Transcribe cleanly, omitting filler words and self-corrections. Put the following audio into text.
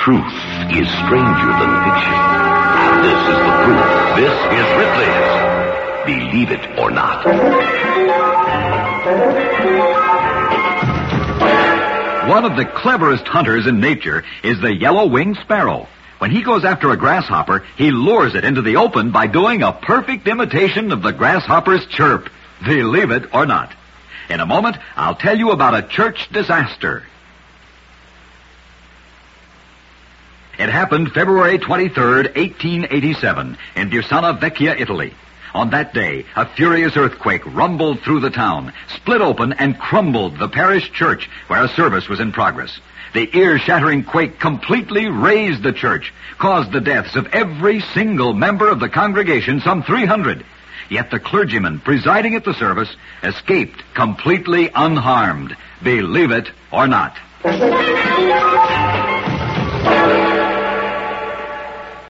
Truth is stranger than fiction. And this is the proof. This is Ripley's Believe It or Not. One of the cleverest hunters in nature is the yellow-winged sparrow. When he goes after a grasshopper, he lures it into the open by doing a perfect imitation of the grasshopper's chirp. Believe it or not. In a moment, I'll tell you about a church disaster. It happened February 23rd, 1887, in Bussana Vecchia, Italy. On that day, a furious earthquake rumbled through the town, split open and crumbled the parish church where a service was in progress. The ear-shattering quake completely razed the church, caused the deaths of every single member of the congregation, some 300. Yet the clergyman presiding at the service escaped completely unharmed. Believe it or not.